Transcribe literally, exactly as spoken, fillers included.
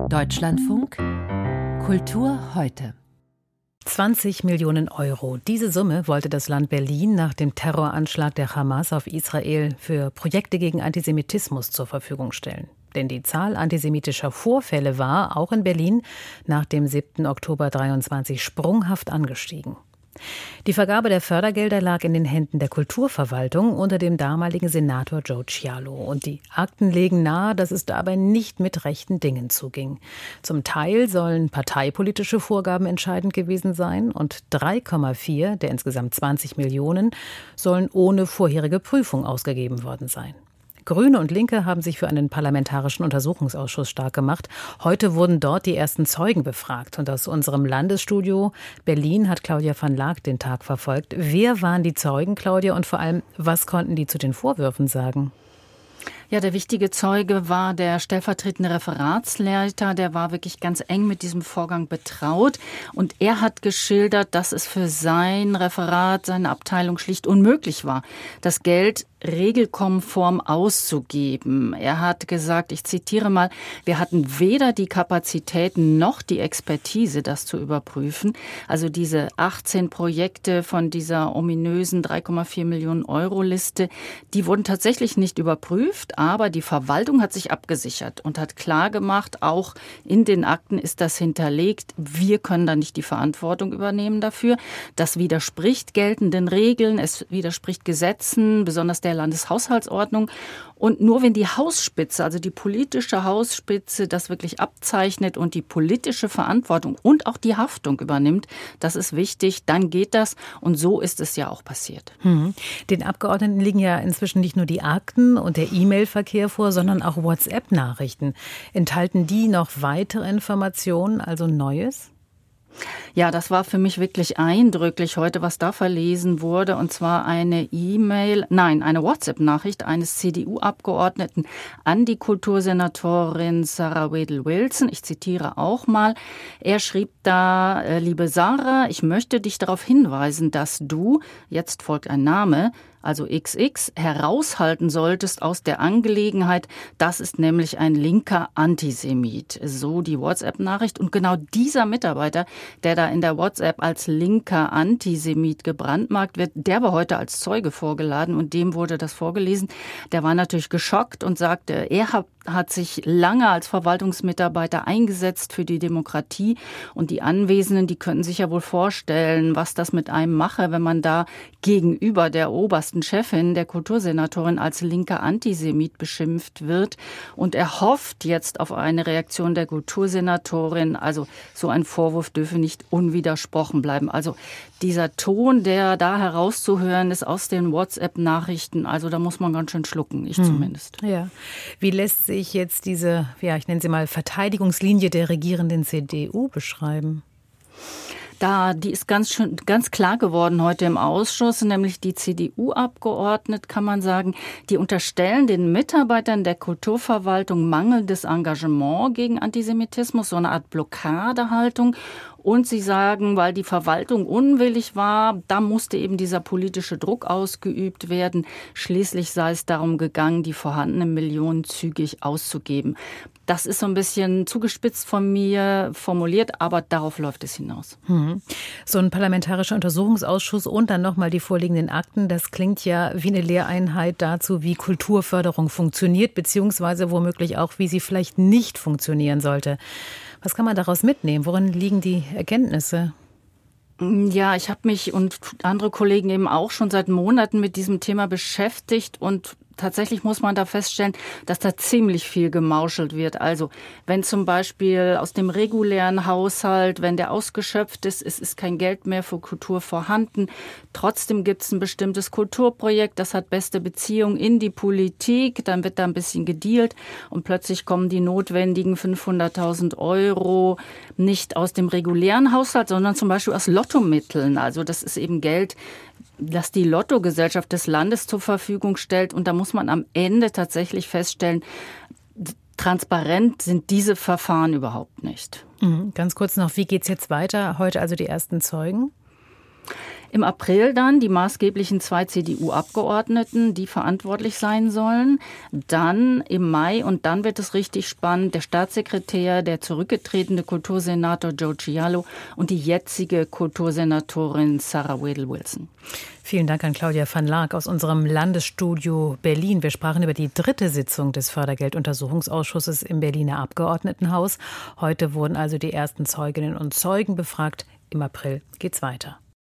Deutschlandfunk Kultur heute. zwanzig Millionen Euro. Diese Summe wollte das Land Berlin nach dem Terroranschlag der Hamas auf Israel für Projekte gegen Antisemitismus zur Verfügung stellen. Denn die Zahl antisemitischer Vorfälle war, auch in Berlin, nach dem siebten Oktober dreiundzwanzig sprunghaft angestiegen. Die Vergabe der Fördergelder lag in den Händen der Kulturverwaltung unter dem damaligen Senator Joe Cialo. Und die Akten legen nahe, dass es dabei nicht mit rechten Dingen zuging. Zum Teil sollen parteipolitische Vorgaben entscheidend gewesen sein und drei Komma vier der insgesamt zwanzig Millionen sollen ohne vorherige Prüfung ausgegeben worden sein. Grüne und Linke haben sich für einen parlamentarischen Untersuchungsausschuss stark gemacht. Heute wurden dort die ersten Zeugen befragt. Und aus unserem Landesstudio Berlin hat Claudia van Laak den Tag verfolgt. Wer waren die Zeugen, Claudia? Und vor allem, was konnten die zu den Vorwürfen sagen? Ja, der wichtige Zeuge war der stellvertretende Referatsleiter. Der war wirklich ganz eng mit diesem Vorgang betraut. Und er hat geschildert, dass es für sein Referat, seine Abteilung schlicht unmöglich war, das Geld regelkonform auszugeben. Er hat gesagt, ich zitiere mal, wir hatten weder die Kapazitäten noch die Expertise, das zu überprüfen. Also diese achtzehn Projekte von dieser ominösen drei Komma vier Millionen Euro Liste, die wurden tatsächlich nicht überprüft, aber die Verwaltung hat sich abgesichert und hat klargemacht, auch in den Akten ist das hinterlegt, wir können da nicht die Verantwortung übernehmen dafür. Das widerspricht geltenden Regeln, es widerspricht Gesetzen, besonders der der Landeshaushaltsordnung. Und nur wenn die Hausspitze, also die politische Hausspitze, das wirklich abzeichnet und die politische Verantwortung und auch die Haftung übernimmt, das ist wichtig, dann geht das. Und so ist es ja auch passiert. Hm. Den Abgeordneten liegen ja inzwischen nicht nur die Akten und der E-Mail-Verkehr vor, sondern auch WhatsApp-Nachrichten. Enthalten die noch weitere Informationen, also Neues? Ja, das war für mich wirklich eindrücklich heute, was da verlesen wurde. Und zwar eine E-Mail, nein, eine WhatsApp-Nachricht eines C D U-Abgeordneten an die Kultursenatorin Sarah Wedel-Wilson. Ich zitiere auch mal. Er schrieb da, liebe Sarah, ich möchte dich darauf hinweisen, dass du, jetzt folgt ein Name, also X X, heraushalten solltest aus der Angelegenheit. Das ist nämlich ein linker Antisemit. So die WhatsApp-Nachricht. Und genau dieser Mitarbeiter, der da in der WhatsApp als linker Antisemit gebrandmarkt wird, der war heute als Zeuge vorgeladen und dem wurde das vorgelesen. Der war natürlich geschockt und sagte, er hat hat sich lange als Verwaltungsmitarbeiter eingesetzt für die Demokratie. Und die Anwesenden, die können sich ja wohl vorstellen, was das mit einem mache, wenn man da gegenüber der obersten Chefin, der Kultursenatorin, als linker Antisemit beschimpft wird. Und er hofft jetzt auf eine Reaktion der Kultursenatorin. Also so ein Vorwurf dürfe nicht unwidersprochen bleiben. Also dieser Ton, der da herauszuhören ist aus den WhatsApp-Nachrichten, also da muss man ganz schön schlucken, ich hm. zumindest. Ja. Wie lässt sich jetzt diese, ja, ich nenne sie mal Verteidigungslinie der regierenden C D U beschreiben? Da, die ist ganz schön, ganz klar geworden heute im Ausschuss, nämlich die C D U-Abgeordneten, kann man sagen, die unterstellen den Mitarbeitern der Kulturverwaltung mangelndes Engagement gegen Antisemitismus, so eine Art Blockadehaltung. Und sie sagen, weil die Verwaltung unwillig war, da musste eben dieser politische Druck ausgeübt werden. Schließlich sei es darum gegangen, die vorhandenen Millionen zügig auszugeben. Das ist so ein bisschen zugespitzt von mir formuliert, aber darauf läuft es hinaus. Hm. So ein parlamentarischer Untersuchungsausschuss und dann nochmal die vorliegenden Akten, das klingt ja wie eine Lehreinheit dazu, wie Kulturförderung funktioniert, beziehungsweise womöglich auch, wie sie vielleicht nicht funktionieren sollte. Was kann man daraus mitnehmen? Worin liegen die Erkenntnisse? Ja, ich habe mich und andere Kollegen eben auch schon seit Monaten mit diesem Thema beschäftigt und tatsächlich muss man da feststellen, dass da ziemlich viel gemauschelt wird. Also wenn zum Beispiel aus dem regulären Haushalt, wenn der ausgeschöpft ist, es ist kein Geld mehr für Kultur vorhanden. Trotzdem gibt es ein bestimmtes Kulturprojekt, das hat beste Beziehung in die Politik. Dann wird da ein bisschen gedealt und plötzlich kommen die notwendigen fünfhunderttausend Euro nicht aus dem regulären Haushalt, sondern zum Beispiel aus Lottomitteln. Also das ist eben Geld, das die Lottogesellschaft des Landes zur Verfügung stellt. Und da muss man am Ende tatsächlich feststellen, transparent sind diese Verfahren überhaupt nicht. Mhm. Ganz kurz noch, wie geht's jetzt weiter? Heute also die ersten Zeugen? Im April dann die maßgeblichen zwei C D U-Abgeordneten, die verantwortlich sein sollen. Dann im Mai, und dann wird es richtig spannend, der Staatssekretär, der zurückgetretene Kultursenator Joe Cialo und die jetzige Kultursenatorin Sarah Wedel-Wilson. Vielen Dank an Claudia van Laak aus unserem Landesstudio Berlin. Wir sprachen über die dritte Sitzung des Fördergelduntersuchungsausschusses im Berliner Abgeordnetenhaus. Heute wurden also die ersten Zeuginnen und Zeugen befragt. Im April geht's weiter.